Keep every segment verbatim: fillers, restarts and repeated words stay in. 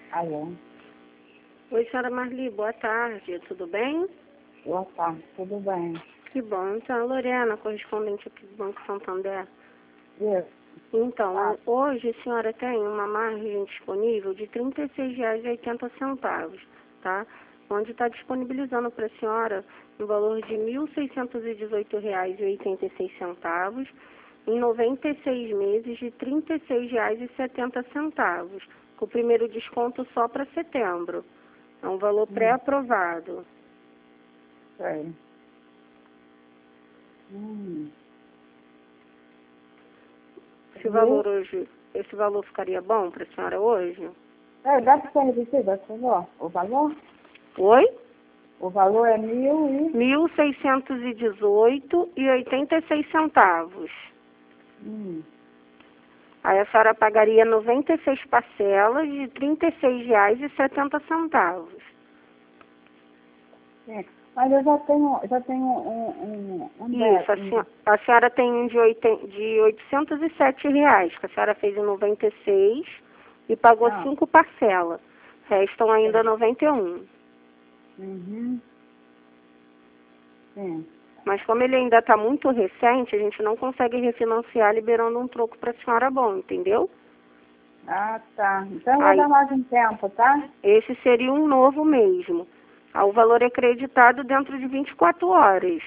Alô? Oi, senhora Marli, boa tarde, tudo bem? Boa tarde, tudo bem? Que bom. Então, Lorena, correspondente aqui do Banco Santander. Isso. Então, Ah, hoje a senhora tem uma margem disponível de trinta e seis reais e oitenta centavos, tá? Onde está disponibilizando para a senhora no valor de mil seiscentos e dezoito reais e oitenta e seis centavos, em noventa e seis meses de trinta e seis reais e setenta centavos, com o primeiro desconto só para setembro. É um valor hum, pré-aprovado. sei. Hum. Esse valor hoje, esse valor ficaria bom para a senhora hoje? É, dá para ser repetido, por favor? O valor? Oi? O valor é mil e... mil seiscentos e dezoito e oitenta e seis centavos. Hum. Aí a senhora pagaria noventa e seis parcelas de trinta e seis reais e setenta centavos. Sim. Mas eu já tenho, já tenho um... um, um Isso, a, de- senhora, a senhora tem um de, oiten- de oitocentos e sete reais, que a senhora fez em noventa e seis e pagou Ah, cinco parcelas. Restam ainda sim. noventa e um. Uhum. Sim. Mas como ele ainda está muito recente, a gente não consegue refinanciar liberando um troco para a senhora bom, entendeu? Ah, tá. Então eu vou Aí, dar mais um tempo, tá? esse seria um novo mesmo. Ah, o valor é creditado dentro de vinte e quatro horas.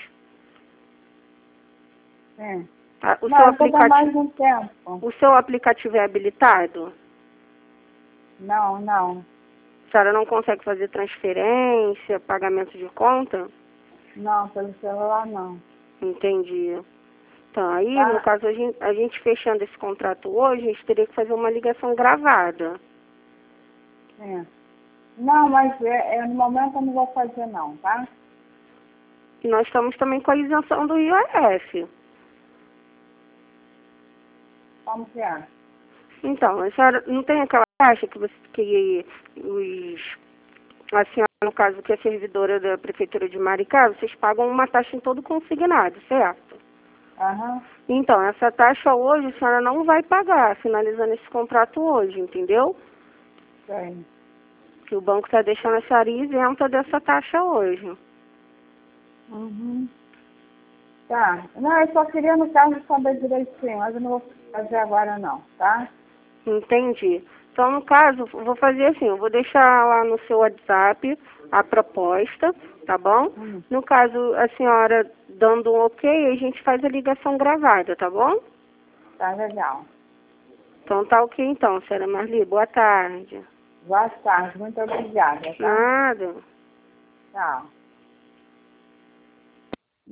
Sim. Tá? O, seu Não, eu vou dar mais aplicativo, um tempo. o seu aplicativo é habilitado? Não, não. A senhora não consegue fazer transferência, pagamento de conta? Não, pelo celular não. Entendi. Então, aí, no Tá? caso, a gente, a gente fechando esse contrato hoje, a gente teria que fazer uma ligação gravada. Sim. Não, mas é, é, no momento eu não vou fazer não, tá? E nós estamos também com a isenção do I O F. Como que é? Então, a senhora não tem aquela taxa que, você, que os, a senhora, no caso, que é servidora da Prefeitura de Maricá, vocês pagam uma taxa em todo consignado, certo? Aham. Então, essa taxa hoje a senhora não vai pagar, finalizando esse contrato hoje, entendeu? Sei. Que o banco está deixando a senhora isenta dessa taxa hoje. Uhum. Tá. Não, eu só queria no caso saber direitinho, mas eu não vou fazer agora não, tá? Entendi. Então, no caso, eu vou fazer assim, eu vou deixar lá no seu WhatsApp a proposta, tá bom? Hum. No caso, a senhora dando um ok, a gente faz a ligação gravada, tá bom? Tá legal. Então tá ok então, senhora Marli. Boa tarde. Boa tarde, muito obrigada, tá? Nada. Tchau.